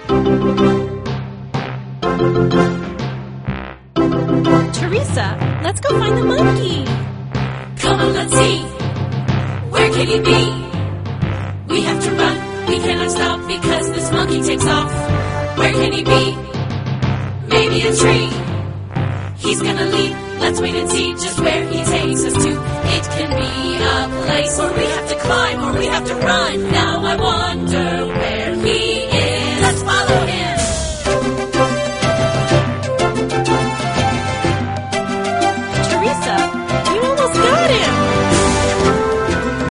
Teresa, let's go find the monkey. Come on, let's see. Where can he be? We have to run. We cannot stop because this monkey takes off. Where can he be? Maybe a tree. He's gonna leap. Let's wait and see just where he takes us to. It can be a place where we have to climb or we have to run. Now I wonder where